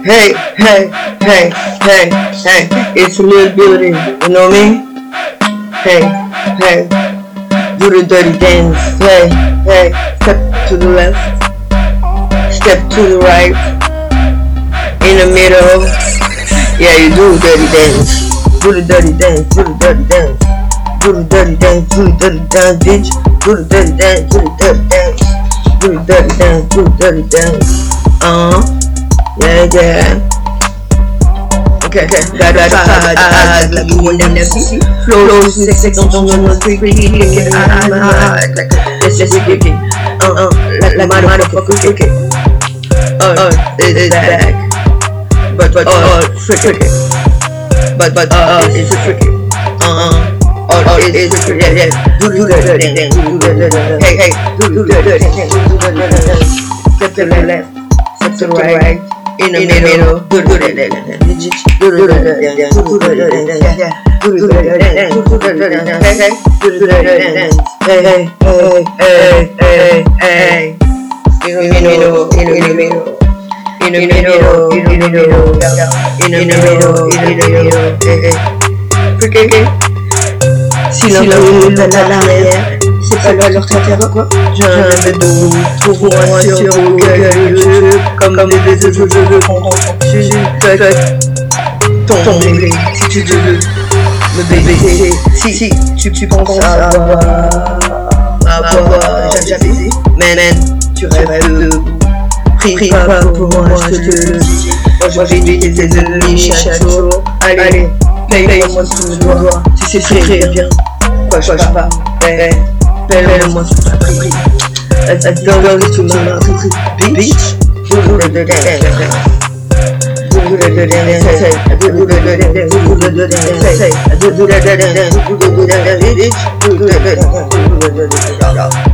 hey, hey, hey, hey, hey. It's a little beauty, you know me? Hey, hey, do the dirty dance. Hey, hey, step to the left, step to the right, in the middle. Yeah, you do dirty dance. Do the dirty dance, do the dirty dance. Do the dirty dance, do the dirty dance, bitch. Do the dirty dance, do the dirty dance. Do the dirty dance, do the dirty dance. Yeah, yeah. Okay, got eyes like you want them to see. Flow six on the street, kicking high, like let's just kick it. Like motherfucker kick it. It's back, but cricket. But it's a cricket. It's cricket. Yeah. Do the dance. Hey, do the dance. Step to the left, step to the right. In the middle, do the dance. Hey, si la roue est à l'arrière, c'est pas leur terre quoi. J'ai un dos trop loin sur Google, comme des jeux tomber si tu veux me baiser. Si tu penses avoir j'ai baisé, mais tu rêves de prie pas pour moi, je te le dis. Moi j'ai des ennemis chaque jour. Allez, paye-moi sous le doigt. Si c'est très bien, quoi je pas. Paye-moi sous ta prix. Adore tout ma bitch. Do the dance.